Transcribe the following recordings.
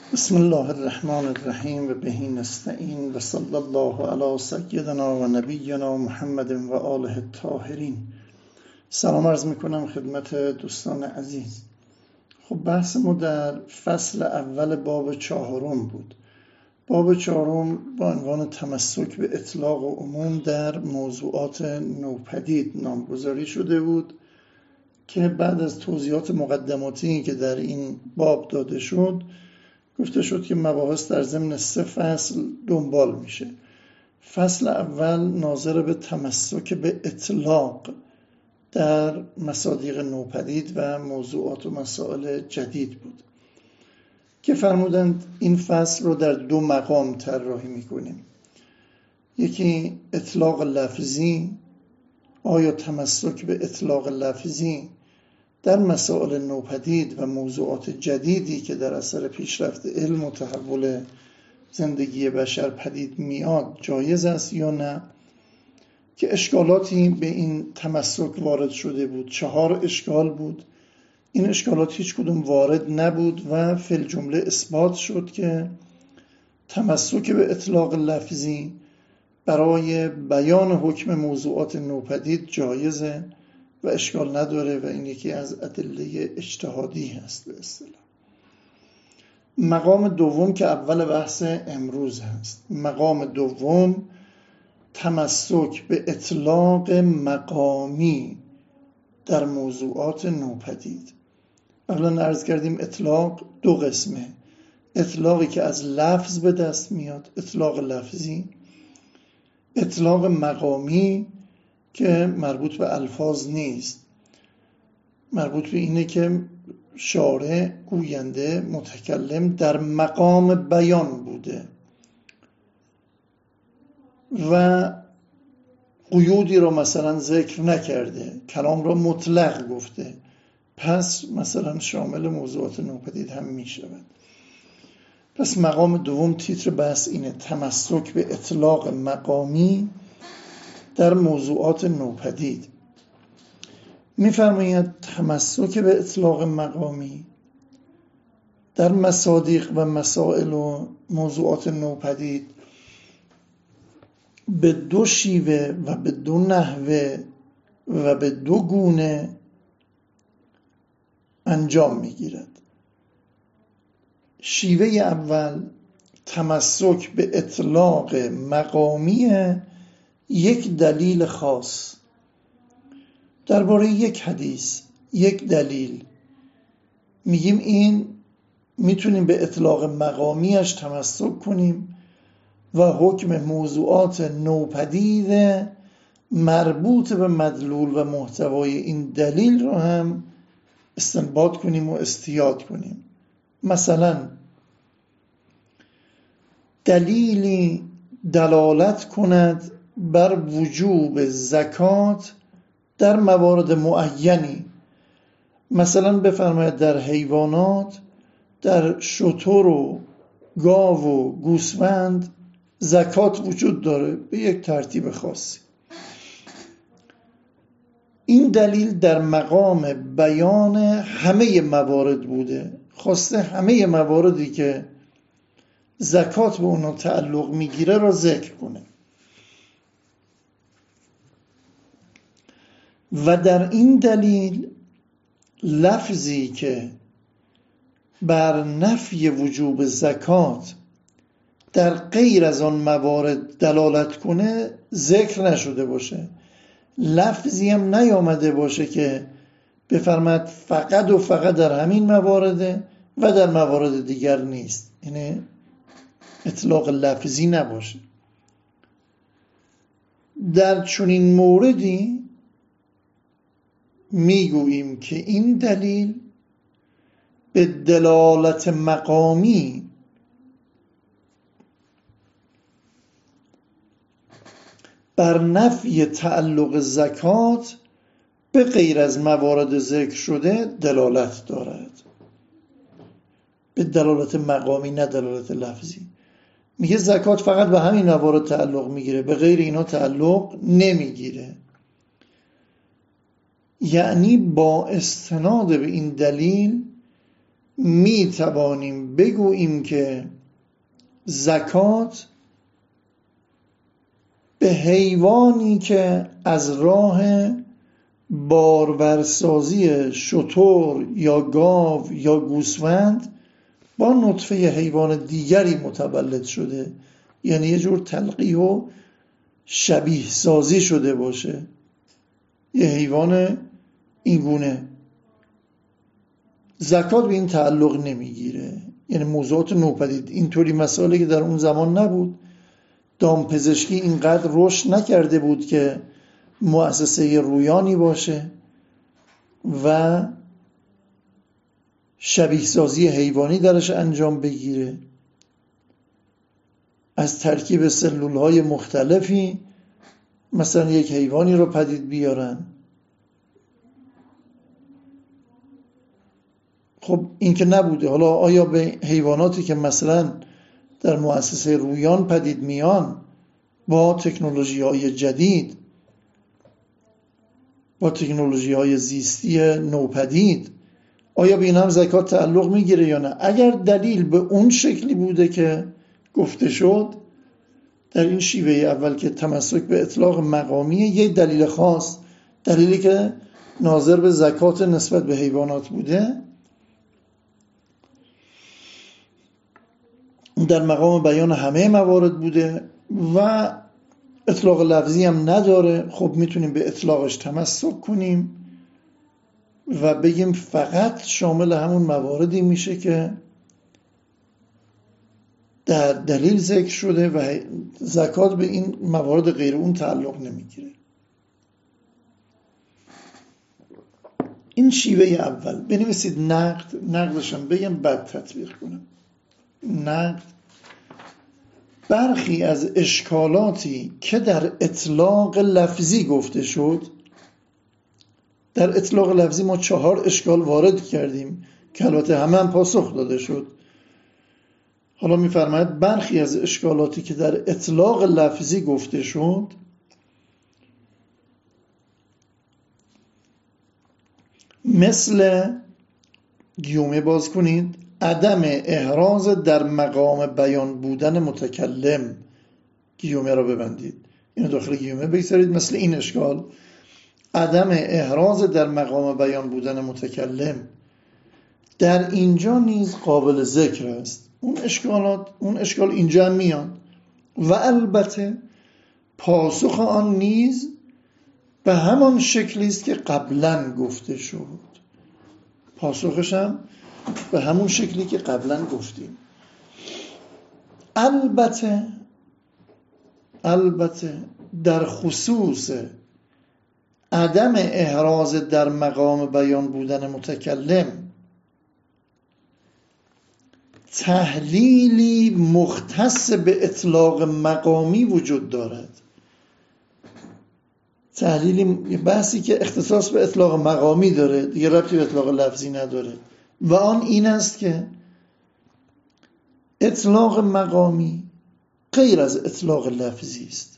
بسم الله الرحمن الرحیم و به نستعین و صلی الله علی سیدنا و نبینا محمد و آله الطاهرین. سلام عرض میکنم خدمت دوستان عزیز. خب بحث ما در فصل اول باب چهارم بود. باب چهارم با عنوان تمسک به اطلاق و عموم در موضوعات نوپدید نامگذاری شده بود که بعد از توضیحات مقدماتی که در این باب داده شد گفته شد که مباحث در ضمن 3 فصل دنبال میشه. فصل اول ناظر به تمسک به اطلاق در مصادیق نوپدید و موضوعات و مسائل جدید بود که فرمودند این فصل رو در 2 مقام طراحی میکنیم. یکی اطلاق لفظی، آیا تمسک به اطلاق لفظی در مسائل نوپدید و موضوعات جدیدی که در اثر پیشرفت علم و تحول زندگی بشر پدید میاد جایز است یا نه، که اشکالاتی به این تمسک وارد شده بود. 4 اشکال بود. این اشکالات هیچ کدوم وارد نبود و فی الجمله اثبات شد که تمسک به اطلاق لفظی برای بیان حکم موضوعات نوپدید جایزه و اشکال نداره و این یکی از ادله اجتهادی هست به اصطلاح. مقام دوم که اول بحث امروز هست، مقام دوم تمسک به اطلاق مقامی در موضوعات نوپدید. قبلا عرض کردیم اطلاق 2 قسمه، اطلاقی که از لفظ به دست میاد، اطلاق لفظی، اطلاق مقامی که مربوط به الفاظ نیست، مربوط به اینه که شارع، گوینده، متکلم در مقام بیان بوده و قیودی رو مثلا ذکر نکرده، کلام رو مطلق گفته، پس مثلا شامل موضوعات نوپدید هم می شود. پس مقام دوم تیتر بحث اینه، تمسک به اطلاق مقامی در موضوعات نوپدید. می‌فرماید تمسک به اطلاق مقامی در مصادیق و مسائل و موضوعات نوپدید به 2 شیوه و به 2 نحوه و به 2 گونه انجام می‌گیرد. شیوه اول تمسک به اطلاق مقامی یک دلیل خاص درباره یک حدیث، یک دلیل، میگیم این میتونیم به اطلاق مقامیش تمسک کنیم و حکم موضوعات نوپدید مربوط به مدلول و محتوای این دلیل رو هم استنباط کنیم و استیاد کنیم. مثلا دلیلی دلالت کند بر وجوب زکات در موارد معینی، مثلا بفرماید در حیوانات، در شتر و گاو و گوسفند زکات وجود داره به یک ترتیب خاصی. این دلیل در مقام بیان همه موارد بوده، خواسته همه مواردی که زکات به اونها تعلق میگیره را ذکر کنه و در این دلیل لفظی که بر نفی وجوب زکات در غیر از آن موارد دلالت کنه ذکر نشده باشه، لفظی هم نیامده باشه که بفرماید فقط و فقط در همین موارده و در موارد دیگر نیست، یعنی اطلاق لفظی نباشه. در چنین موردی میگوییم که این دلیل به دلالت مقامی بر نفی تعلق زکات به غیر از موارد ذکر شده دلالت دارد، به دلالت مقامی نه دلالت لفظی. میگه زکات فقط به همین موارد تعلق میگیره، به غیر اینا تعلق نمیگیره. یعنی با استناد به این دلیل می توانیم بگوییم که زکات به حیوانی که از راه بارورسازی شتر یا گاو یا گوسفند با نطفه حیوان دیگری متولد شده، یعنی یه جور تلقیح و شبیه سازی شده باشه، یه حیوان اینگونه، زکات به این تعلق نمیگیره. یعنی موضوعات نوپدید اینطوری مسائلی که در اون زمان نبود، دامپزشکی اینقدر رشد نکرده بود که مؤسسه رویانی باشه و شبیه سازی حیوانی درش انجام بگیره، از ترکیب سلولهای مختلفی مثلا یک حیوانی رو پدید بیارن. خب این که نبوده. حالا آیا به حیواناتی که مثلا در مؤسسه رویان پدید میان با تکنولوژی‌های جدید، با تکنولوژی‌های زیستی نوپدید، آیا به این هم زکات تعلق میگیره یا نه؟ اگر دلیل به اون شکلی بوده که گفته شد در این شیوه اول که تمسک به اطلاق مقامیه، یه دلیل خاص، دلیلی که ناظر به زکات نسبت به حیوانات بوده، در مقام بیان همه موارد بوده و اطلاق لفظی هم نداره، خب میتونیم به اطلاقش تمسک کنیم و بگیم فقط شامل همون مواردی میشه که در دلیل ذکر شده و زکات به این موارد غیر اون تعلق نمیگیره. این شیوه اول. بنویسید نقدشم بگم بعد تطبیق کنم. نقد برخی از اشکالاتی که در اطلاق لفظی گفته شد، در اطلاق لفظی ما 4 اشکال وارد کردیم که البته همه هم پاسخ داده شد. حالا می‌فرماید برخی از اشکالاتی که در اطلاق لفظی گفته شد مثل گیومه باز کنید عدم احراز در مقام بیان بودن متکلم، گیومه را ببندید، اینو داخل گیومه بگذارید، مثل این اشکال عدم احراز در مقام بیان بودن متکلم در اینجا نیز قابل ذکر است. اون اشکال اینجا هم میاد و البته پاسخ آن نیز به همان شکلی است که قبلا گفته شد. پاسخش هم به همون شکلی که قبلا گفتیم. البته در خصوص عدم احراز در مقام بیان بودن متکلم تحلیلی مختص به اطلاق مقامی وجود دارد. تحلیلی، بحثی که اختصاص به اطلاق مقامی داره، دیگه ربطی به اطلاق لفظی نداره، و آن این است که اطلاق مقامی غیر از اطلاق لفظی است.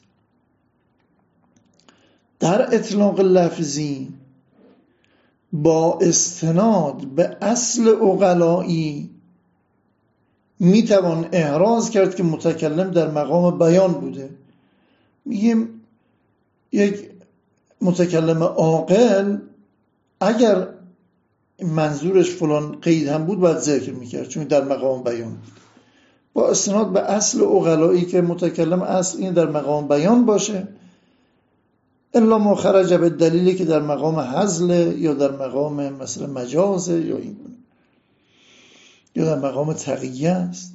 در اطلاق لفظی با استناد به اصل عقلایی میتوان احراز کرد که متکلم در مقام بیان بوده. میگیم یک متکلم عاقل اگر منظورش فلان قید هم بود باید ذکر میکرد، چون در مقام بیان بود. با استناد به اصل عقلایی که متکلم اصل این در مقام بیان باشه، الا ما خرج به دلیلی که در مقام هزل یا در مقام مثلا مجازه یا در مقام تقیه است.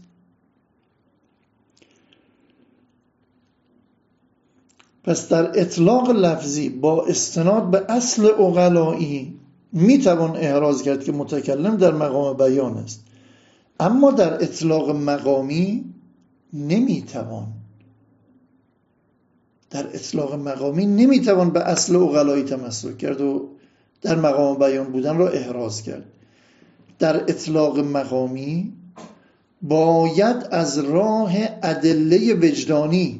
پس در اطلاق لفظی با استناد به اصل عقلایی میتوان احراز کرد که متکلم در مقام بیان است، اما در اطلاق مقامی نمیتوان. در اطلاق مقامی نمیتوان به اصل عقلایی تمسک کرد و در مقام بیان بودن را احراز کرد. در اطلاق مقامی باید از راه ادله وجدانی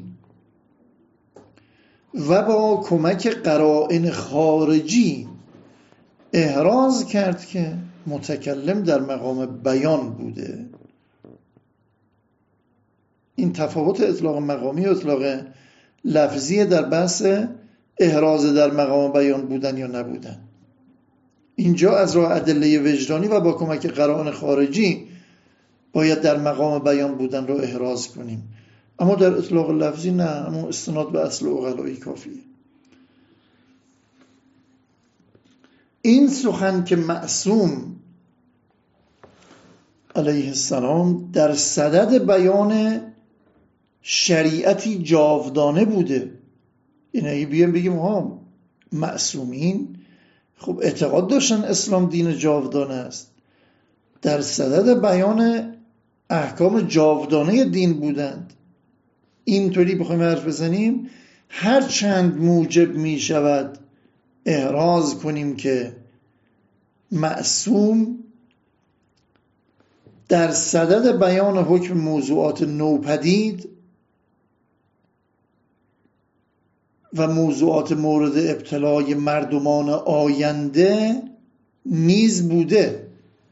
و با کمک قرائن خارجی احراز کرد که متکلم در مقام بیان بوده. این تفاوت اطلاق مقامی و اطلاق لفظی در بحث احراز در مقام بیان بودن یا نبودن. اینجا از راه ادله وجدانی و با کمک قرائن خارجی باید در مقام بیان بودن رو احراز کنیم، اما در اطلاق لفظی نه، اما استناد به اصل عقلایی کافیه. این سخن که معصوم علیه السلام در صدد بیان شریعتی جاودانه بوده. یعنی بیان بگیم ها معصومین خب اعتقاد داشتن اسلام دین جاودانه است، در صدد بیان احکام جاودانه دین بودند. اینطوری بخوایم حرف بزنیم هر چند موجب می شود احراز کنیم که معصوم در صدد بیان حکم موضوعات نوپدید و موضوعات مورد ابتلای مردمان آینده نیز بوده،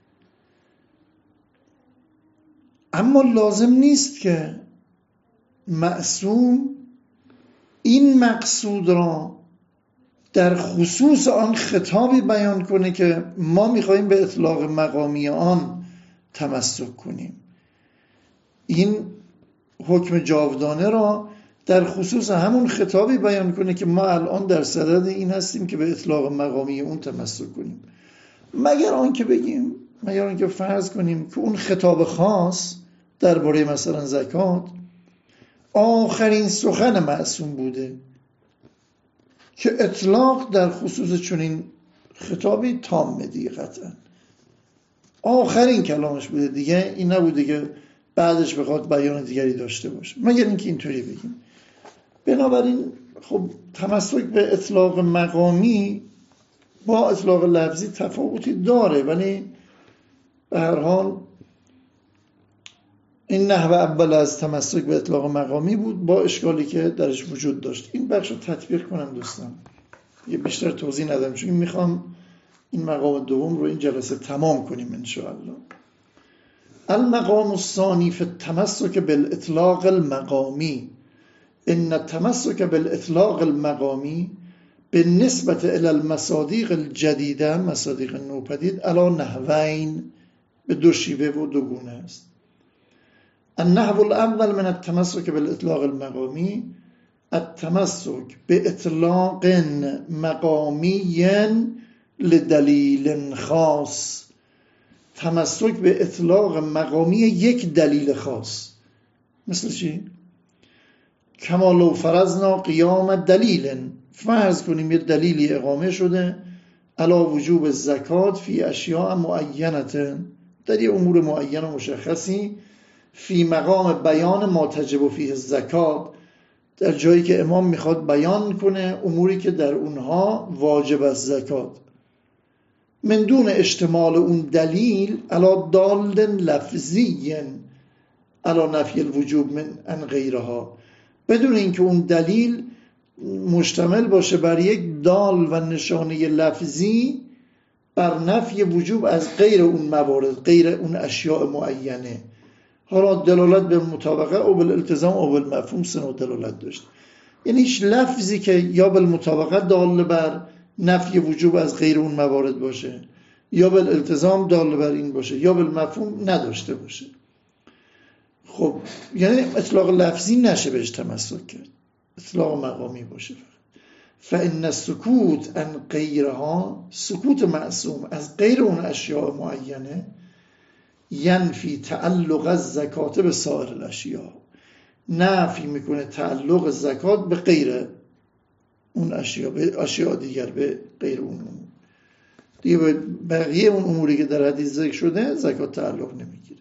اما لازم نیست که معصوم این مقصود را در خصوص آن خطابی بیان کنه که ما میخواییم به اطلاق مقامی آن تمسک کنیم. این حکم جاودانه را در خصوص همون خطابی بیان کنه که ما الان در صدد این هستیم که به اطلاق مقامی اون تمسک کنیم، مگر آنکه فرض کنیم که اون خطاب خاص درباره مثلا زکات آخرین سخن معصوم بوده که اطلاق در خصوص چنین خطابی تامه دیگه، قطعا آخرین کلامش بوده دیگه، این نبوده که بعدش بخواد بیان دیگری داشته باشه، مگر اینکه اینطوری بگیم. بنابراین خب تمسک به اطلاق مقامی با اطلاق لفظی تفاوتی داره، ولی به هر حال این نحو اول از تمسک به اطلاق مقامی بود با اشکالی که درش وجود داشت. این بخش رو تطبیق کنم دوستان، یه بیشتر توضیح ندم چون میخوام این مقام دوم رو این جلسه تمام کنیم انشاءالله. المقام الثانی فی التمسک بالاطلاق المقامی. ان التمسک بالاطلاق المقامی بالنسبة الى المصادیق الجدیده، مصادیق نوپدید، علی نحوین، به دو شیوه و دو گونه است. النحو الاول من التمسک بالاطلاق المقامی التمسک باطلاق مقامی لدلیل خاص، تمسک به اطلاق مقامی یک دلیل خاص. مثل چی؟ کما لو فرضنا قیام دلیل، فرض کنیم یه دلیلی اقامه شده علا وجوب زکات فی اشیاء معینه، در یه امور معین و مشخصی، فی مقام بیان ما تجب فیه زکات، در جایی که امام میخواد بیان کنه اموری که در اونها واجب است زکات، من دون اشتمال اون دلیل علا دال لفظی علا نفی الوجوب من ان غیرها، بدون اینکه اون دلیل مشتمل باشه بر یک دال و نشانه لفظی بر نفی وجوب از غیر اون موارد، غیر اون اشیاء معینه. حالا دلالت به مطابقه او بالالتزام او بالمفهوم سنو دلالت داشت، یعنی هیچ لفظی که یا بالمطابقه دال بر نفی وجوب از غیر اون موارد باشه یا بالالتزام دال بر این باشه یا بالمفهوم نداشته باشه. خب یعنی اطلاق لفظی نشه بهش تمسک کرد، اطلاق مقامی باشه. فإن السکوت عن غیرها، سکوت معصوم از غیر اون اشیاء معینه، ینفی تعلق الزکات به سایر الاشیاء، نفی میکنه تعلق زکات به غیر اون اشیاء، به اشیاء دیگر، به غیر اون امور دیگه. به بقیه اون اموری که در حدیث ذکر شده زکات تعلق نمیگیره،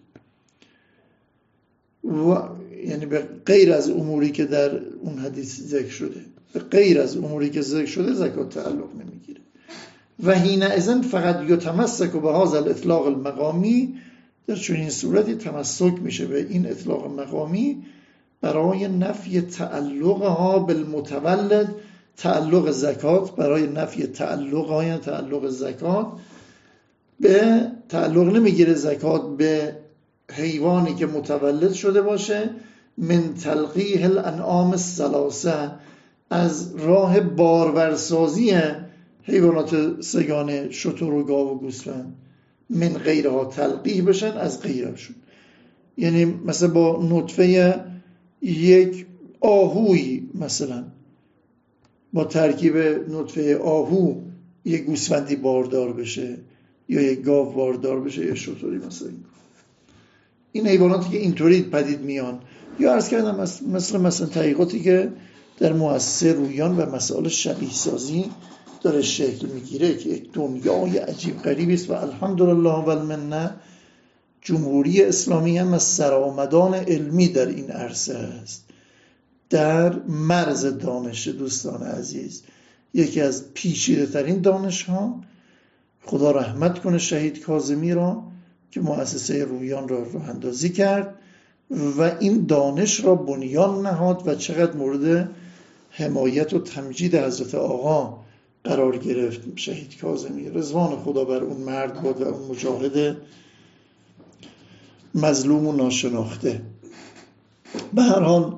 یعنی به غیر از اموری که در اون حدیث ذکر شده، به غیر از اموری که ذکر شده زکات تعلق نمیگیره. و حینئذ فقط یتمسک به هذا الاطلاق المقامی، در چنین صورتی تمسک میشه به این اطلاق مقامی برای نفی تعلقها بالمتولد، تعلق زکات، برای نفی تعلق زکات به تعلق نمیگیره زکات به حیوانی که متولد شده باشه من تلقیح الانعام الثلاثه، از راه بارورسازی حیوانات سگانه شتر و گاو و گوسفند، من غیرها تلقیح بشن از غیرشون. یعنی مثلا با نطفه یک آهوی، مثلا با ترکیب نطفه آهو یک گوسفندی باردار بشه یا یک گاو باردار بشه یا شتری. این حیواناتی که اینطوری پدید میان، یا عرض کردم مثلا تحقیقاتی که در مؤسسه رویان و مسائل شبیه سازی داره شکل میگیره که یک دنیای عجیب غریبی است و الحمدلله و المنه جمهوری اسلامی هم از سرآمدان علمی در این عرصه است، در مرز دانش. دوستان عزیز، یکی از پیچیده ترین دانش ها، خدا رحمت کنه شهید کاظمی را که مؤسسه رویان را راه اندازی کرد و این دانش را بنیان نهاد و چقدر مورد حمایت و تمجید حضرت آقا قرار گرفت شهید کاظمی. رضوان خدا بر اون مرد بود و اون مجاهد مظلوم و ناشناخته. به هر حال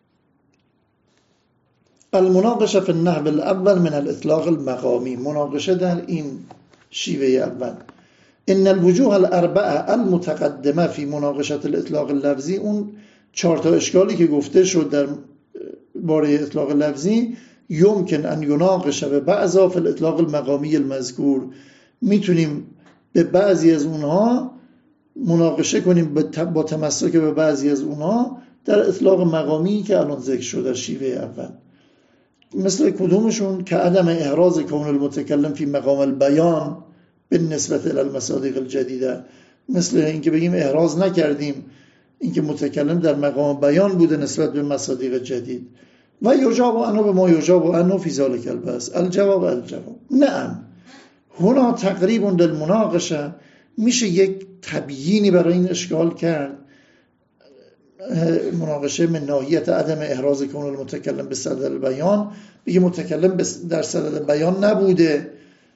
المناقشه فی النحو الاول من الاطلاق المقامی، مناقشه در این شیوه اول. ان الوجوه الاربعه المتقدمه فی مناقشه الاطلاق اللفظی، اون 4 تا اشکالی که گفته شد در باره اطلاق لفظی، یمکن ان یناقش به بعضا فی الاطلاق المقامی المذکور، میتونیم به بعضی از اونها مناقشه کنیم با تمسک به بعضی از اونها در اطلاق مقامی که الان ذکر شد در شیوه اول. مثل کدومشون؟ که عدم احراز کون المتکلم فی مقام البیان بالنسبه الی المصادیق الجدیده، مثل اینکه بگیم احراز نکردیم اینکه متکلم در مقام بیان بوده نسبت به مصادیق جدید. و یجاب عنه به ما یجاب عنه فی ذلک البحث الجواب نعم. هنا تقریب للمناقشه، میشه یک تبیینی برای این اشکال کرد. مناقشه من ناحیت عدم احراز کون المتکلم به صدد البیان، بگه متکلم در صدد بیان نبوده،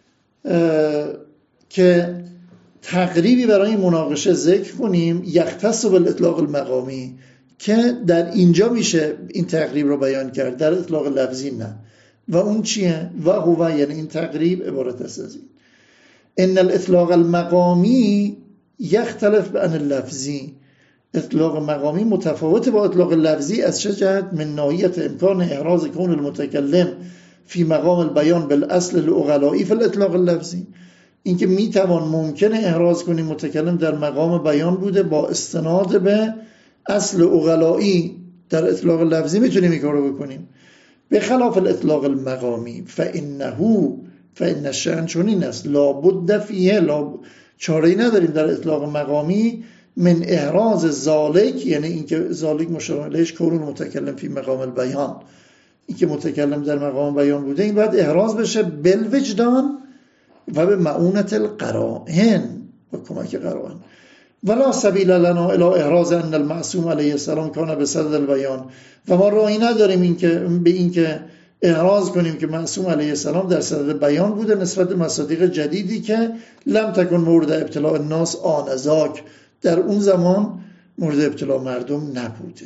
که تقریبی برای مناقشه ذکر کنیم یختص بالاطلاق المقامی، که در اینجا میشه این تقریب رو بیان کرد، در اطلاق لفظی نه. و اون چیه؟ و هو، یعنی این تقریب عبارت است از این: ان الاطلاق المقامی یختلف عن اللفظی، اطلاق مقامی متفاوت با اطلاق لفظی. از چه جهت؟ من ناحیت امکان احراز کون المتکلم فی مقام البیان بالاصل العقلائی فی الاطلاق اللفظی، اینکه میتوان ممکنه احراز کنیم متکلم در مقام بیان بوده با استناد به اصل عقلائی، در اطلاق لفظی میتونیم این کارو بکنیم. به خلاف الاطلاق المقامی فإن الشأن چنین است، لابد فیه، چاره‌ای نداریم در اطلاق مقامی، من احراز ذالک، یعنی اینکه ذالک مشار الیهش کون المتکلم فی مقام البیان، اینکه متکلم در مقام بیان بوده، این باید احراز بشه بالوجدان و به معونت القرائن، و کمک قرائن. ولا سبیل لنا الی احراز ان المعصوم علیه السلام کان بصدد البیان، و ما راهی نداریم به اینکه احراز کنیم که معصوم علیه السلام در صدد بیان بوده نسبت به مصادیق جدیدی که لم تکن مورد ابتلاء الناس آنذاک، در اون زمان مورد ابتلاء مردم نبوده.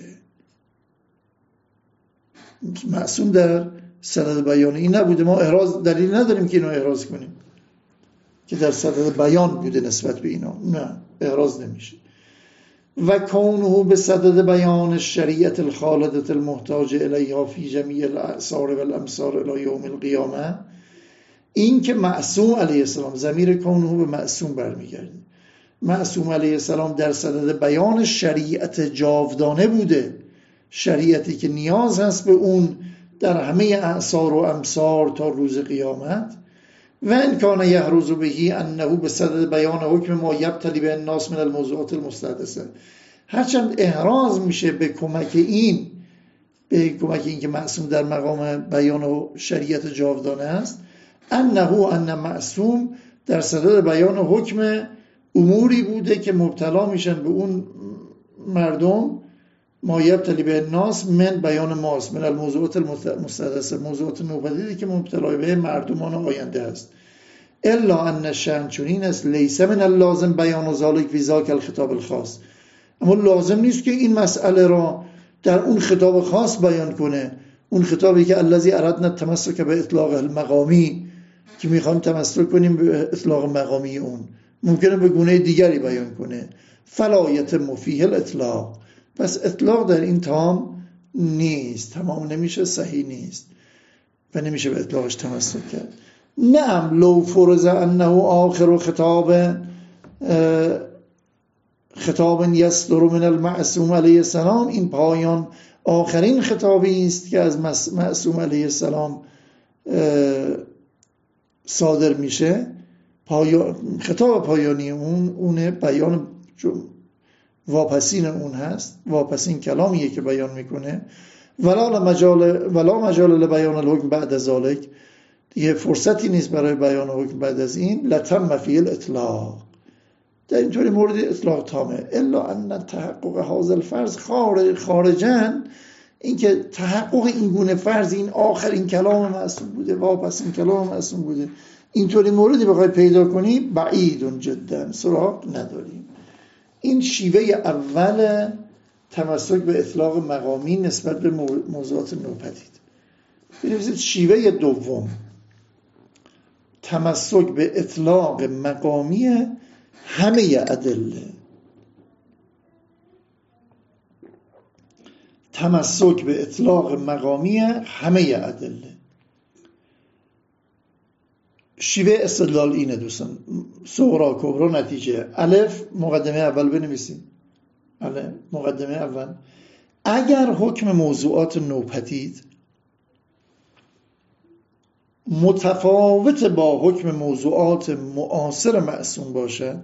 معصوم در صدد بیان این نبوده، ما احراز دلیل نداریم که اینو احراز کنیم که در صدد بیان بوده نسبت به اینا، نه، احراز نمیشه. و کونه به صدد بیان الشریعت الخالدة المحتاج الیها فی جمیع الاعصار و الامصار الی یوم القیامه، این که معصوم علیه السلام، ضمیر کونه به معصوم برمیگرده، معصوم علیه السلام در صدد بیان شریعت جاودانه بوده، شریعتی که نیاز هست به اون در همه اعصار و امصار تا روز قیامت. و ان کان یحرز بهی انه به صدد بیان حکم ما یبتلی به الناس من الموضوعات المستحدثه، هرچند احراز میشه به کمک این که معصوم در مقام بیان و شریعت جاودانه است، ان معصوم در صدد بیان حکم اموری بوده که مبتلا میشن به اون مردم، ما یبتلی به الناس من بیان ماست، من الموضوعات المستحدثه، موضوعات نوپدیدی که مبتلا به مردمان آینده است. الا ان شأن چنین است لیس من اللازم بیان ذلک فی ذاک الخطاب الخاص، اما لازم نیست که این مسئله را در اون خطاب خاص بیان کنه، اون خطابی که الذی اردنا التمسک به اطلاق المقامی، که میخوام تمسک کنیم به اطلاق مقامی اون، ممکنه به گونه دیگری بیان کنه. فلا یتم فیه الاطلاق، پس اطلاق در این تمام نیست، تمام نمیشه، صحیح نیست و نمیشه به اطلاقش تمسک کرد. نعم لو فرض انه آخر خطاب یصدر من المعصوم علیه السلام، این پایان آخرین خطابی است که از معصوم علیه السلام صادر میشه، خطاب پایانی اونه، بیان واپسین اون هست، واپسین کلامیه که بیان میکنه. ولا مجال لبیان الحکم بعد ذلک، دیگه فرصتی نیست برای بیان حکم بعد از این. لتم فی الاطلاق، در اینطوری مورد اطلاق تامه. الا ان تحقق هذا الفرض خارجاً، این که تحقق این گونه فرض، این آخرین کلام معصوم بوده، واپسین کلام معصوم بوده، اینطوری موردی بخوای پیدا کنی بعید جدا، سراغ نداریم. این شیوه اول تمسک به اطلاق مقامی نسبت به موضوعات نوپدید. بنویسید شیوه دوم تمسک به اطلاق مقامی همه ادله. تمسک به اطلاق مقامی همه ادله. شیوه استدلال اینه دوستان، صغرا کبرا نتیجه. الف مقدمه اول بنویسید. الف مقدمه اول، اگر حکم موضوعات نوپدید متفاوت با حکم موضوعات معاصر معصوم باشد،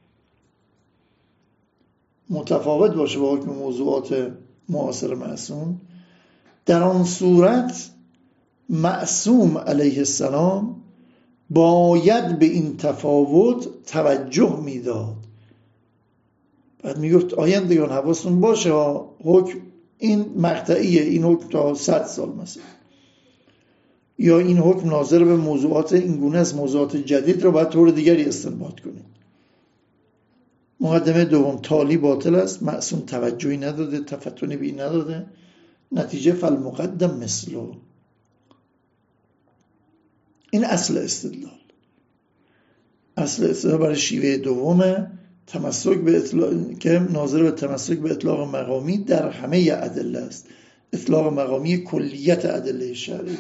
متفاوت باشه با حکم موضوعات معاصر معصوم، در آن صورت معصوم علیه السلام باید به این تفاوت توجه میداد. بعد میگفت آیندگان حواستون باشه حکم این مقطعیه، این حکم تا 100 سال مثلا، یا این حکم ناظر به موضوعات این گونه از موضوعات جدید رو باید طور دیگری استنباط کنید. مقدمه دوم، تالی باطل است، معصوم توجهی نداده، تفتنی به این نداده، نتیجه فالمقدم مثلو. این اصل استدلال. اصل استدلال برای شیوه دومه، تمسک به اطلاق که ناظر به تمسک به اطلاق مقامی در همه ادله است، اطلاق مقامی کلیت ادله شرعی.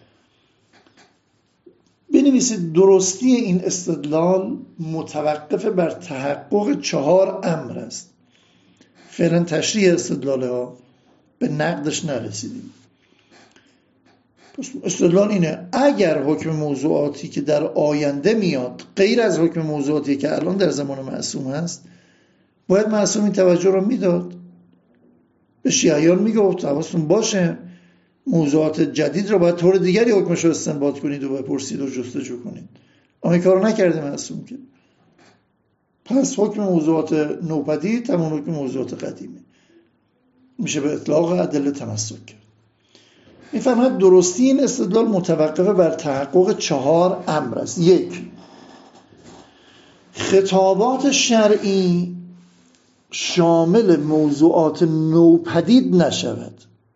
بنویسید درستی این استدلال متوقف بر تحقق 4 امر است. فعلا تشریح استدلال ها، به نقدش نرسیدیم. استدلال اینه اگر حکم موضوعاتی که در آینده میاد غیر از حکم موضوعاتی که الان در زمان معصوم هست، باید معصوم این توجه رو میداد. به شیعیان میگفت حواستون باشه موضوعات جدید رو باید طور دیگری حکمش رو استنباط کنید و بپرسید و جستجو کنید. اما این کارو نکرده معصوم که. پس حکم موضوعات نوپدید همون حکم موضوعات قدیمه، میشه به اطلاق ادله تمسک کرد. میفرماید درستی این استدلال متوقف بر تحقق 4 امر است. 1. خطابات شرعی شامل موضوعات نوپدید نشود.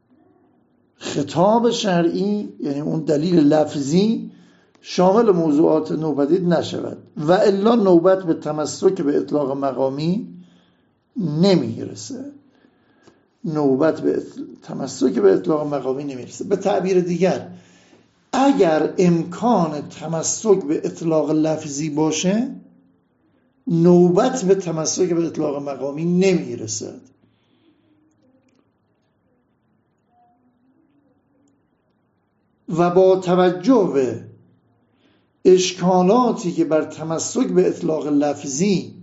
خطاب شرعی یعنی اون دلیل لفظی شامل موضوعات نوپدید نشود و الا نوبت به تمسک به اطلاق مقامی نمیرسه. نوبت به تمسک به اطلاق مقامی نمیرسه. به تعبیر دیگر، اگر امکان تمسک به اطلاق لفظی باشه، نوبت به تمسک به اطلاق مقامی نمیرسد. و با توجه به اشکالاتی که بر تمسک به اطلاق لفظی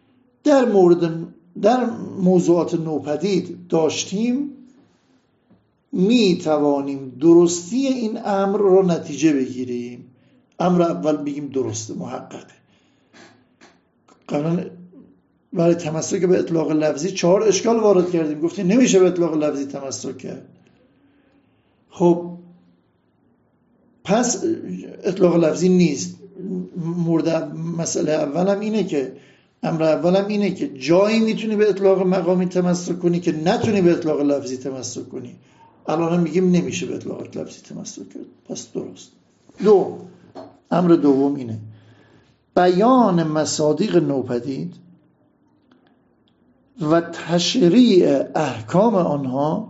در موضوعات نوپدید داشتیم، می توانیم درستی این امر را نتیجه بگیریم. امر اول بگیم درسته، محققه. قبلا برای تمسک به اطلاق لفظی 4 اشکال وارد کردیم، گفتیم نمیشه به اطلاق لفظی تمسک کرد. خب پس اطلاق لفظی نیست، مسئله اولم اینه که امر اولم اینه که جایی میتونی به اطلاق مقامی تمسک کنی که نتونی به اطلاق لفظی تمسک کنی. الان هم میگیم نمیشه به اطلاق لفظی تمسک کرد، پس درست. امر دوم اینه بیان مصادیق نوپدید و تشریع احکام آنها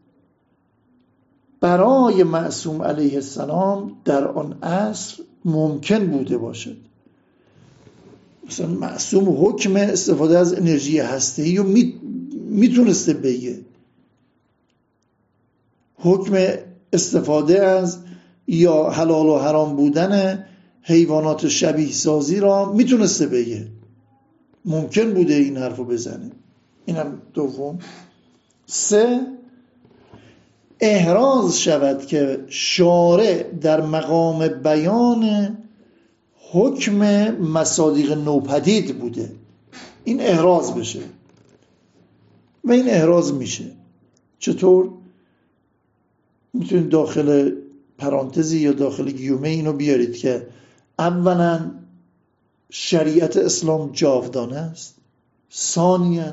برای معصوم علیه السلام در آن عصر ممکن بوده باشد. مثلا معصوم حکم استفاده از انرژی هسته‌ای رو میتونسته بگه، حکم استفاده از یا حلال و حرام بودن حیوانات شبیه سازی را میتونسته بگه، ممکن بوده این حرف رو بزنه. اینم دوم. 3 احراز شود که شارع در مقام بیان حکم مصادیق نوپدید بوده، این احراز بشه و این احراز میشه. چطور؟ میتونید داخل پرانتزی یا داخل گیومه اینو بیارید که اولا شریعت اسلام جاودانه است، ثانیاً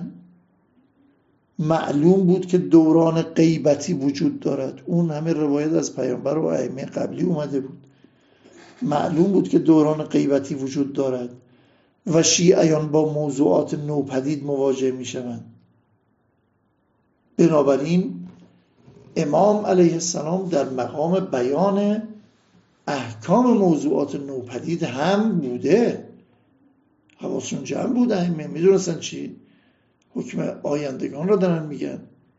معلوم بود که دوران غیبتی وجود دارد، اون همه روایت از پیامبر و ائمه قبلی اومده بود، معلوم بود که دوران غیبتی وجود دارد و شیعیان با موضوعات نوپدید مواجه می شوند. بنابراین امام علیه السلام در مقام بیان احکام موضوعات نوپدید هم بوده، حواسشون جمع بود، ائمه میدونستن چی حکم آیندگان را دارن میگن.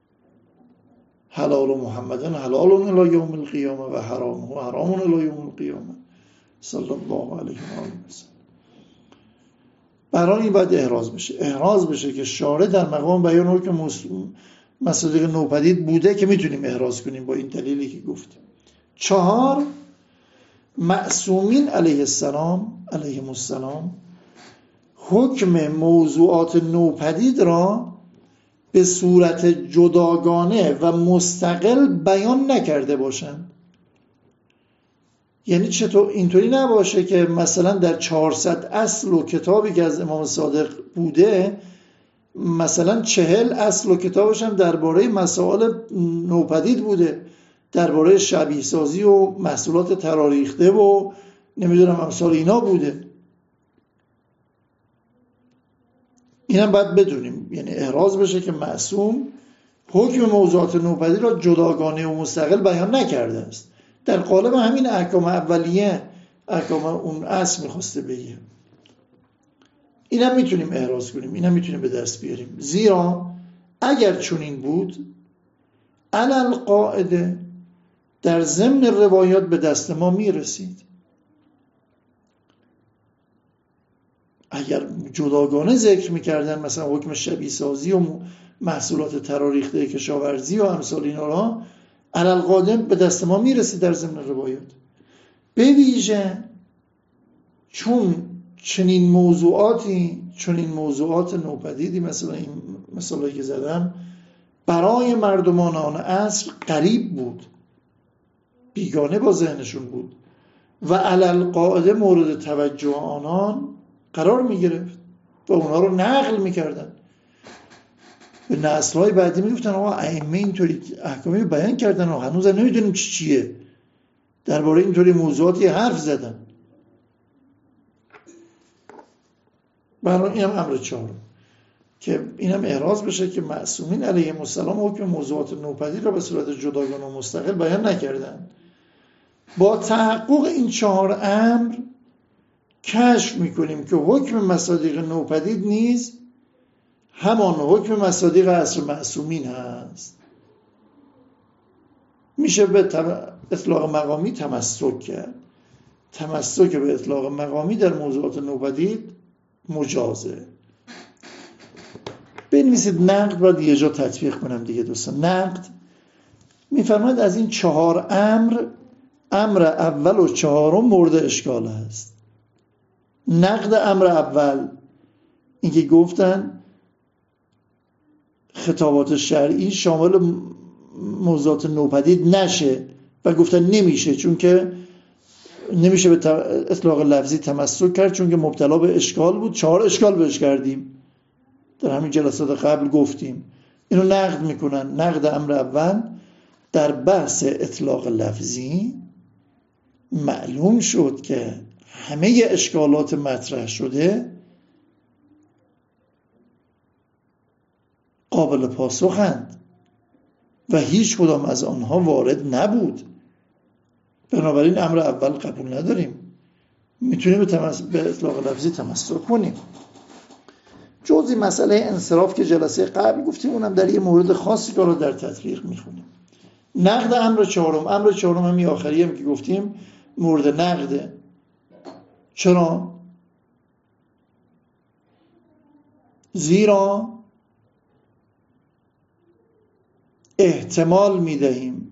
حلال محمدن حلال الی یوم القیامه و حرامه حرام الی یوم القیامه صلی الله علیه و آله و سلم. برای این باید احراز بشه که شارع در مقام بیان حکم مصادیق نوپدید بوده که میتونیم احراز کنیم با این دلیلی که گفتیم. 4 معصومین علیه السلام حکم موضوعات نوپدید را به صورت جداگانه و مستقل بیان نکرده باشند. یعنی چطور؟ اینطوری نباشه که مثلا در 400 اصل و کتابی که از امام صادق بوده مثلا 40 اصل و کتابش هم درباره مسائل نوپدید بوده، درباره شبیه سازی و محصولات تراریخته و نمیدونم امثال اینا بوده. اینم باید بدونیم، یعنی احراز بشه که معصوم حکم موضوعات نوپدید را جداگانه و مستقل بیان نکرده است، در قالب همین احکام اولیه، احکام اون اصل میخواسته بگه. اینم میتونیم احراز کنیم، اینم میتونیم به دست بیاریم، زیرا اگر چنین بود علل قاعده در ضمن روایات به دست ما میرسید. اگر جداگانه ذکر میکردن مثلا حکم شبیه سازی و محصولات تراریخته کشاورزی و امثال اینا را، علل قاعده به دست ما میرسید در ضمن روایات. به ویژه چون چنین موضوعات نوپدیدی مثلا این مثالی که زدم برای مردمان آن عصر غریب بود، بیگانه با ذهنشون بود و علل قاعده مورد توجه آنان قرار میگرفت و اونها رو نقل میکردن، به نسل‌های بعدی میگفتن آقا ائمه اینطوری احکامی رو بیان کردن و هنوز نمیدونیم چیه، درباره اینطوری موضوعاتی حرف زدن. برای اینم امر 4 که اینم احراز بشه که معصومین علیهم السلام حکم موضوعات نوپدید را به صورت جداگانه و مستقل بیان نکردند. با تحقق این 4 امر کشف میکنیم که حکم مصادیق نوپدید نیز همان حکم مصادیق عصر معصومین هست. میشه به اطلاق مقامی تمسک کرد. تمسک به اطلاق مقامی در موضوعات نوپدید مجازه. بنویسید نقد باید یه جا تطبیق کنم دیگه دوستان. نقد میفرماید از این 4 امر اول و 4 مورد اشکال هست. نقد امر اول اینکه گفتن خطابات شرعی شامل موضوعات نوپدید نشه و گفتن نمیشه چون که نمیشه به اطلاق لفظی تمسک کرد چون که مبتلا به اشکال بود. 4 اشکال بهش کردیم در همین جلسات قبل گفتیم. اینو نقد میکنن. نقد امر اول در بحث اطلاق لفظی معلوم شد که همه اشکالات مطرح شده قابل پاسخند و هیچ کدام از آنها وارد نبود. بنابراین امر اول قبول نداریم. میتونیم به اطلاق لفظی تمسک کنیم. جزئی مسئله انصراف که جلسه قبل گفتیم، اونم در یه مورد خاصی که رو در تطبیق میخونیم. نقد امر چهارم. امر چهارم همین آخری هم که گفتیم مورد نقده. چرا؟ زیرا احتمال میدهیم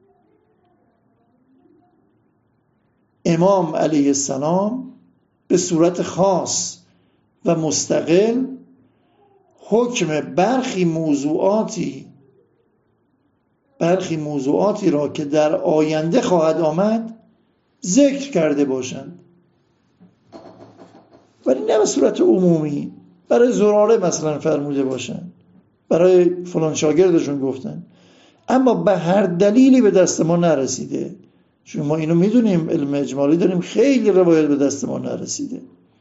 امام علیه السلام به صورت خاص و مستقل حکم برخی موضوعاتی را که در آینده خواهد آمد ذکر کرده باشند، ولی نه به صورت عمومی. برای زراره مثلا فرموده باشند، برای فلان شاگردشون گفتن، اما به هر دلیلی به دست ما نرسیده. چون ما اینو میدونیم، علم اجمالی داریم، خیلی روایت به دست ما نرسیده.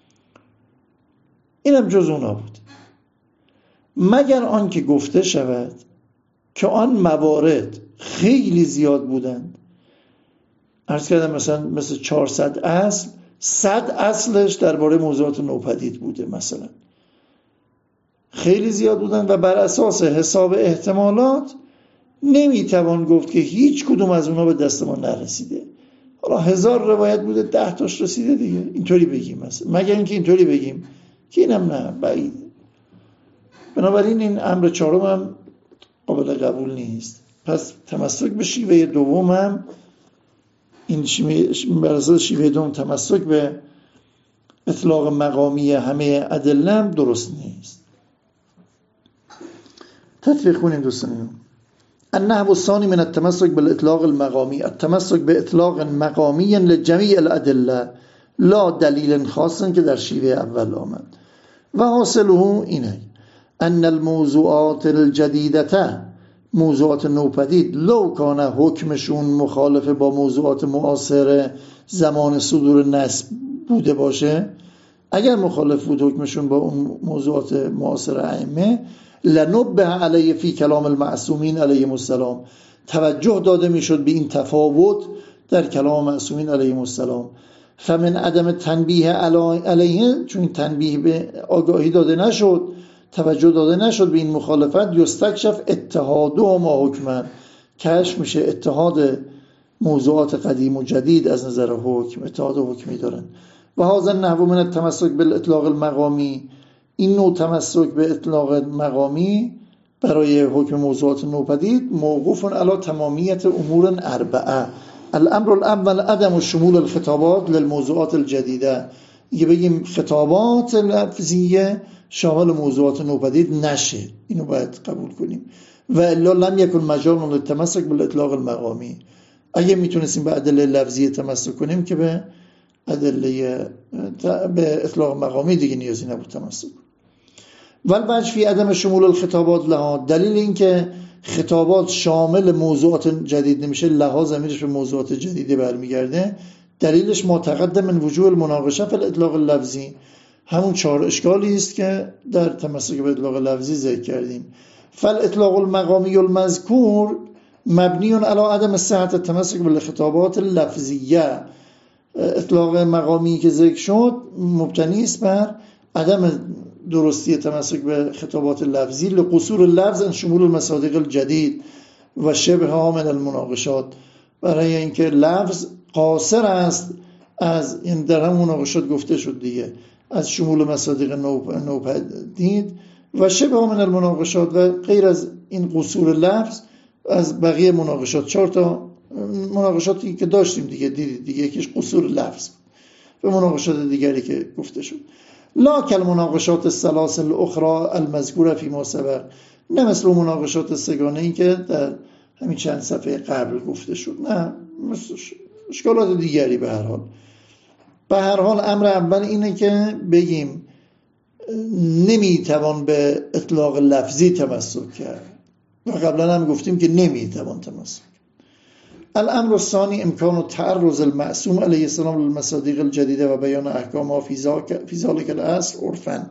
اینم جز اونا بود. مگر آن که گفته شود که آن موارد خیلی زیاد بودند. عرض کردم مثل 400 اصل، 100 اصلش درباره موضوعات نوپدید بوده مثلا. خیلی زیاد بودند و بر اساس حساب احتمالات نمیتوان گفت که هیچ کدوم از اونا به دست ما نرسیده. حالا 1000 روایت بوده 10 تاش رسیده دیگه، اینطوری بگیم مثلا. مگر اینکه اینطوری بگیم که اینم نه، بعیده. بنابراین این امر چهارم هم قابل قبول نیست. پس تمسک به شیوه دوم هم، این بر اساس شیوه دوم تمسک به اطلاق مقامی همه ادله هم درست نیست. تطبیق کنیم دوستان. النحو الثاني من التمسك بالإطلاق المقامي التمسك بإطلاق مقامي لجميع الأدلة لا دلیل خاص که در شیوه اول آمد و حاصله اینه ان الموضوعات الجدیدة، موضوعات نوپدید، لو کان حکمشون مخالف با موضوعات معاصر زمان صدور نص بوده باشه، اگر مخالف بود حکمشون با اون موضوعات معاصر ائمه، لنبه علیه فی کلام المعصومین علیهم السلام، توجه داده میشد به این تفاوت در کلام معصومین علیهم السلام. فمن عدم تنبیه علیه، چون تنبیه به آگاهی داده نشد، توجه داده نشد به این مخالفت، یستکشف اتحاد و ما حکمن، کشف میشه اتحاد موضوعات قدیم و جدید از نظر حکم، اتحاد حکمی دارن. و هذا النحو من التمسک بالاطلاق المقامی، این نوع تمسک به اطلاق مقامی برای حکم موضوعات نوپدید موقوف علی تمامیت امور اربعه. الامر الاول عدم شمول الخطابات للموضوعات الجدیده، یه بگیم خطابات لفظیه شامل موضوعات نوپدید نشه، اینو باید قبول کنیم. و الا لم یکن مجال للتمسک بالاطلاق المقامی. اگه میتونستیم به ادله لفظی تمسک کنیم که به اطلاق مقامی دیگه نیازی نبود تمسک. والوجه فی عدم شمول الخطابات لها، دلیل این که خطابات شامل موضوعات جدید نمیشه، لها ضمیرش به موضوعات جدیده برمیگرده، دلیلش ما تقدم من وجوه المناقشه فی الاطلاق اللفظی، همون 4 اشکالی است که در تمسک به اطلاق لفظی ذکر کردیم. فالاطلاق المقامی المذکور مبنی علی عدم صحت التمسک بالخطابات اللفظیه، اطلاق مقامی که ذکر شد مبتنی است بر عدم درستی تمسک به خطابات لفظی، لقصور اللفظ ان شمول المصادیق الجدید و شبه ها من المناقشات، برای اینکه لفظ قاصر است از این، در هم مناقشات گفته شد دیگه، از شمول مصادیق نوپدید و شبه ها من المناقشات و غیر از این قصور لفظ از بقیه مناقشات. 4 تا مناقشاتی که داشتیم دیگه دیدید دیگه، یکیش قصور لفظ و مناقشات دیگری که گفته شد. لا کل مناقشات الثلاث الاخرى المذکوره فی ما سبق، نه مثل مناقشات سگانه ای که در همین چند صفحه قبل گفته شد، نه مثل اشکالات دیگری. به هر حال امر اول اینه که بگیم نمیتوان به اطلاق لفظی تمسک کرد و قبلا هم گفتیم که نمیتوان تمسک. الامر الثانی امکان تعرض المعصوم علیه السلام للمصادیق الجدیده و بیان احکامها فی ذلک العصر عرفاً.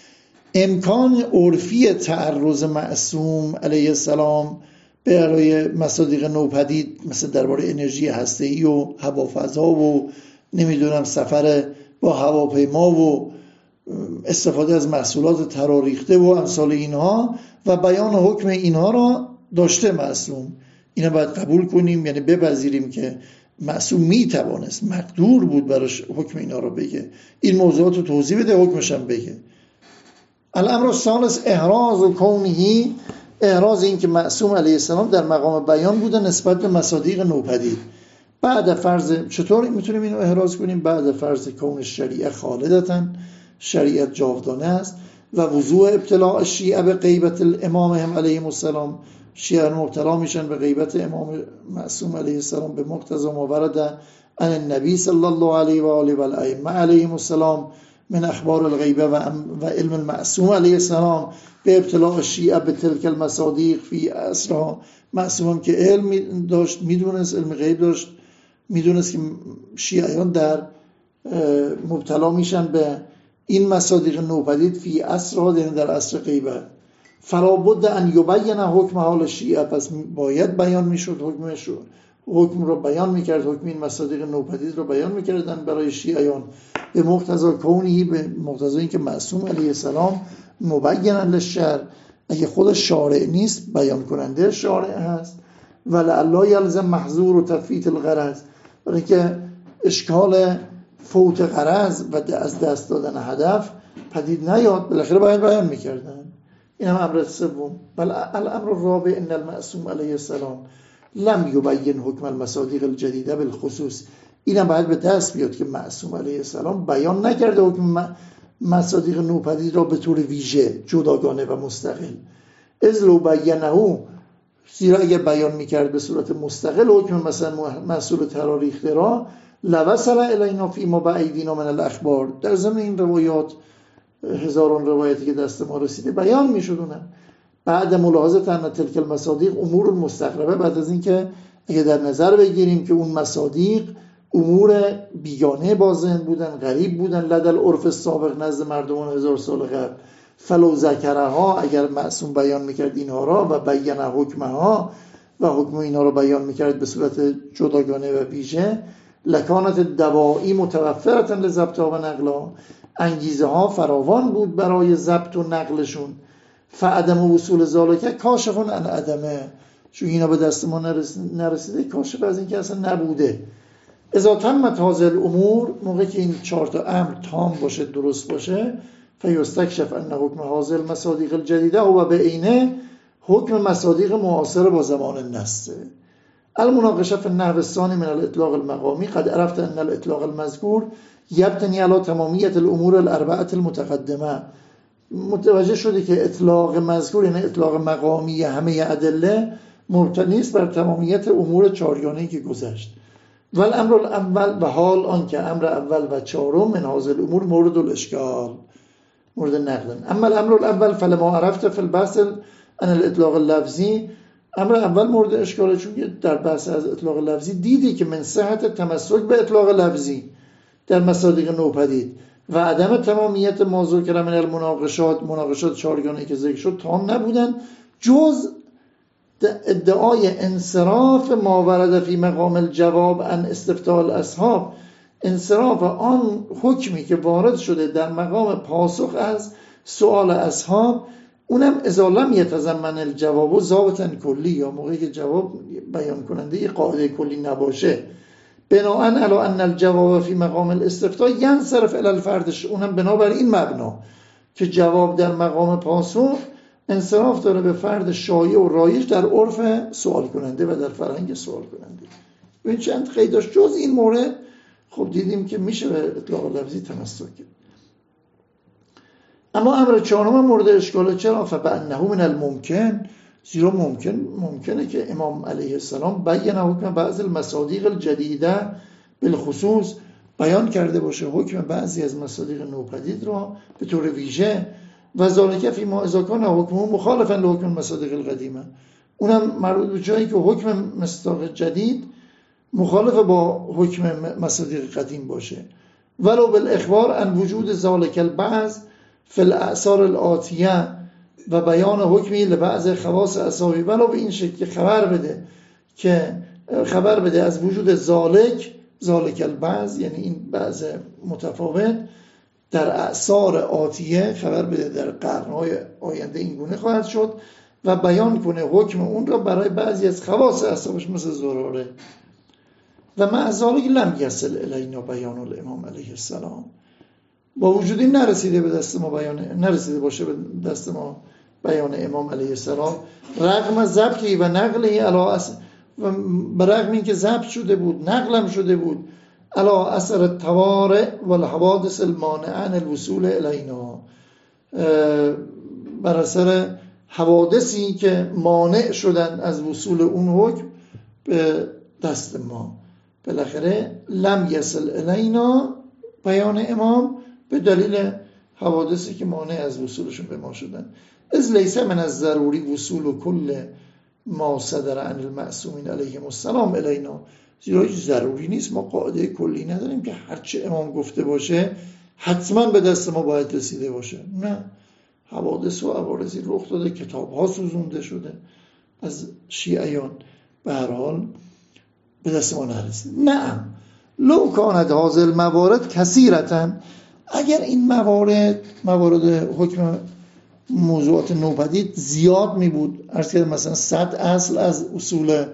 امکان عرفی تعرض معصوم علیه السلام برای مصادیق نوپدید، مثل درباره انرژی هسته‌ای و هوافضا و نمیدونم سفر با هواپیما و استفاده از محصولات تراریخته و امثال اینها و بیان حکم اینها را داشته معصوم. اینا باید قبول کنیم، یعنی بپذیریم که معصوم میتوانست، مقدور بود براش حکم اینا را بگه، این موضوعات رو توضیح بده، حکمش هم بگه. الامر الثالث احراز و کونهی، احراز این که معصوم علیه السلام در مقام بیان بوده نسبت به مصادیق نوپدید. بعد فرض، چطور میتونیم اینو احراز کنیم؟ بعد فرض کون شریعه خالدتن، شریعت جاودانه است، و وضوع ابتلاع شیعه به غیبت الامام علیه السلام، شیعه مبتلا میشن به غیبت امام معصوم علیه السلام به مقتضی ما ورد عن النبی صلی الله علیه و آله و الائمه علیهم السلام من اخبار الغیبه و علم المعصوم علیه السلام به ابتلاع شیعه به تلک المصادیق فی اسرها. معصوم که علم داشت، میدونست، علم غیب داشت، میدونست که شیعیان در مبتلا میشن به این مصادیق نوپدید فی اسرها، یعنی در عصر غیبه. فلا بد ان یبین حکم حال شیعه، پس باید بیان میشد حکم رو بیان میکرد، حکم این مصادیق نوپدید رو بیان میکردن برای شیعیان به مقتضی کونی، به مقتضی اینکه معصوم علیه السلام مبینا للشرع، اگه خود شارع نیست بیان کننده شارع هست، و لعلا یلزم محظور و تفیت الغرض، برای که اشکال فوت غرض و از دست دادن هدف پدید نیاد، بالاخره باید بیان میکردن. این هم امر سوم. بل الامر الرابع ان المعصوم علیه السلام لم یبین حکم المصادیق الجدیده بالخصوص. این هم باید به دست بیاد که معصوم علیه السلام بیان نکرده حکم مصادیق نوپدید را به طور ویژه، جداگانه و مستقل. اذ لو بینه، زیرا اگر بیان میکرد به صورت مستقل حکم مثلا محصول تراریخته را، لوصل الینا فی ما بایدینا من الاخبار، در ضمن این روایات، هزاران روایتی که دست ما رسیده بیان میشد اونم. بعد ملاحظه ان تلک المصادیق امور مستغربه، بعد از اینکه اگه در نظر بگیریم که اون مصادیق امور بیگانه با ذهن بودن، غریب بودن، لدل عرف سابق نزد مردمان 1000 سال قبل، فلو ذکرها، اگر معصوم بیان میکرد اینها را و بیان حکمها و حکم اینها را بیان میکرد به صورت جداگانه و ویژه، لکانت دوائی متوفرتن لضبطها و نقلها، انگیزه ها فراوان بود برای ضبط و نقلشون. فعدم وصول ذالک کاشف عن عدمه، چون اینا به دست ما نرسیده کاشف از این که اصلا نبوده. اذا تمت هذه الامور، موقع که این 4 تا امر تام باشه، درست باشه، فیستکشف ان حکم هذه المصادیق الجدیده و به عینه حکم مصادیق معاصر با زمان النص. المناقشه فی النحو الثانی من الاطلاق المقامی، قد عرفت ان الاطلاق المذکور یبتنی علی تمامیت الامور الاربعه المتقدمه. متوجه شده که اطلاق مذکور یعنی اطلاق مقامی همه ادله مبتنی است بر تمامیت امور 4گانه‌ای که گذشت. والامر الاول، و حال آنکه امر اول و 4 من هذه الامور مورد الاشکال، مورد نقدن. اما الامر الاول فلما عرفت فی البحث عن الاطلاق اللفظی، امر اول مورد اشکاله، چون در بحث از اطلاق لفظی دیدی که من صحت تمسک به اطلاق لفظی در مصادیق نوپدید و عدم تمامیت موضوع که من مناقشات 4گانه‌ای که ذکر شد تام نبودن، جز ادعای انصراف ما ورد فی مقام الجواب عن استفتاء الاصحاب، انصراف آن حکمی که وارد شده در مقام پاسخ از سؤال اصحاب، اونم اذا لم یتضمن الجواب ضابطا کلی، یا موقعی که جواب بیان کننده یه قاعده کلی نباشه، بناءً علی ان الجواب فی مقام الاستفتاء ینصرف الی الفرد، اونم بنابر این مبنا که جواب در مقام پاسخ انصراف داره به فرد شایع و رایج در عرف سوال کننده و در فرهنگ سوال کننده. این چند قیداش جز این مورد خب دیدیم که میشه به اطلاق لفظی تمسک کرد. اما امر 4 مورد اشکاله. چرا؟ فبانه من الممکن، زیرا ممکنه که امام علیه السلام بیان حکم بعض المصادیق الجدیده بالخصوص بیان کرده باشه حکم بعضی از مصادیق نوپدید را به طور ویژه و ذالک فی ما اذا کان حکمه مخالفا لحکم المصادیق القدیمه، اونم مربوط به جایی که حکم مصداق جدید مخالف با حکم مصادیق قدیم باشه. ولو بالاخبار عن وجود ذالک البعض فی الاعصار الآتیه و بیان حکمی لبعض خواص اصحابی، ولو به این شکل که خبر بده از وجود ذالک البعض، یعنی این بعض متفاوت در اعصار آتیه خبر بده در قرنهای آینده این گونه خواهد شد و بیان کنه حکم اون را برای بعضی از خواص اصحابش مثل زراره. و مع ذلک لم یصل الینا بیان الامام علیه السلام، با وجود این نرسیده باشه به دست ما بیان امام علیه السلام، رغم ضبطی و نقلی و برغم این که ضبط شده بود نقلم شده بود علی اثر الطوارئ والحوادث المانعه عن الوصول الینا، بر اثر حوادثی که مانع شدن از وصول اون حکم به دست ما. بالاخره لم یصل الینا بیان امام به دلیل حوادثی که مانع از وصولشون به ما شدن. از لیس من الضروری وصول کل ما صدر عن المعصومین علیهم السلام الینا، زیرا هیچ ضروری نیست، ما قاعده کلی نداریم که هرچه امام گفته باشه حتما به دست ما باید رسیده باشه. نه، حوادث و عوارضی رخ داده، کتاب ها سوزونده شده از شیعیان، به هر حال به دست ما نرسید. نعم لو کانت هذه الموارد کثیرة، اگر این موارد حکم موضوعات نوپدید زیاد می بود، عرض کردم مثلا 100 اصل از اصول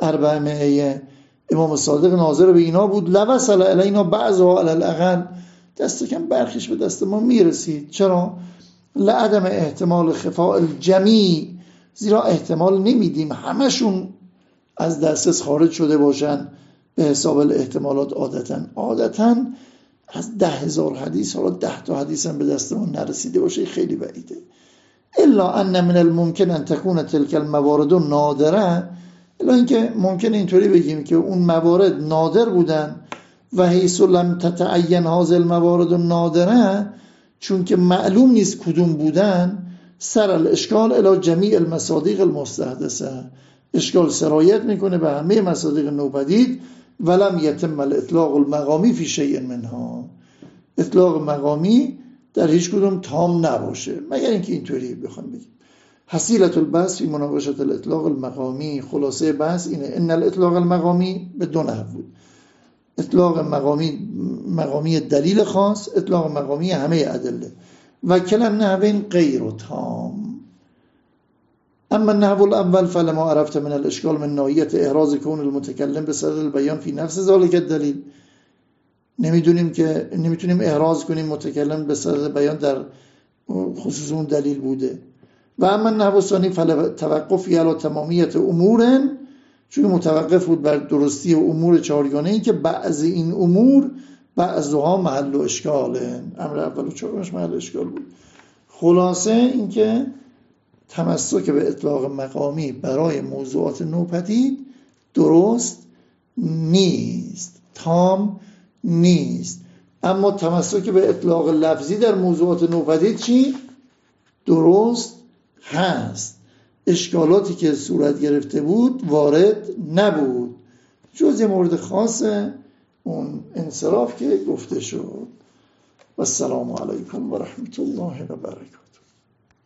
400 امام صادق ناظر به اینا بود، لوصل الینا بعضها علی الاقل، دست کم برخیش به دست ما می رسید. چرا؟ لعدم احتمال خفاء الجمیع، زیرا احتمال نمیدیم همشون از دسترس خارج شده باشن به حساب الاحتمالات. عادتاً از 10,000 حدیث حالا 10 تا حدیث هم به دست ما نرسیده باشه خیلی بعیده. الا ان من الممکن ان تكون تلك الموارد نادره، الا اینکه ممکنه اینطوری بگیم که اون موارد نادر بودن و حیث لم تتعین هذه الموارد نادره، چون که معلوم نیست کدوم بودن، سر الاشکال الی جمیع المصادیق المستحدثه، اشکال سرایت میکنه به همه مصادیق نوپدید. ولم یتم الاطلاق المقامی فی شیء منها، اطلاق مقامی در هیچ کدوم تام نباشه، مگر اینکه اینطوری بخوام بگیم. حصیلة البحث فی مناقشه الاطلاق المقامی، خلاصه بحث اینه ان الاطلاق المقامی به دو نحو بود: اطلاق مقامی دلیل خاص، اطلاق مقامی همه ادله، و کلا نحوین غیر تام. اما النحو الاول فلما عرفت من الاشکال من ناحیه احراز کون المتکلم به صدد البیان فی نفس ذلك الدلیل، نمیتونیم احراز کنیم متکلم به صدد بیان در خصوص اون دلیل بوده. و اما النحو الثانی فلتوقفی علی تمامیت امور، چون متوقف بود بر درستی امور چهارگانه ای که بعضی این امور بعضها محل و اشکاله. امر اول و چهارمش محل اشکال بود. خلاصه اینکه تمسک به اطلاق مقامی برای موضوعات نوپدید درست نیست، تام نیست. اما تمسک به اطلاق لفظی در موضوعات نوپدید چی؟ درست هست. اشکالاتی که صورت گرفته بود وارد نبود، جز یه مورد خاص اون انصراف که گفته شد. و السلام علیکم و رحمت الله و برکاته.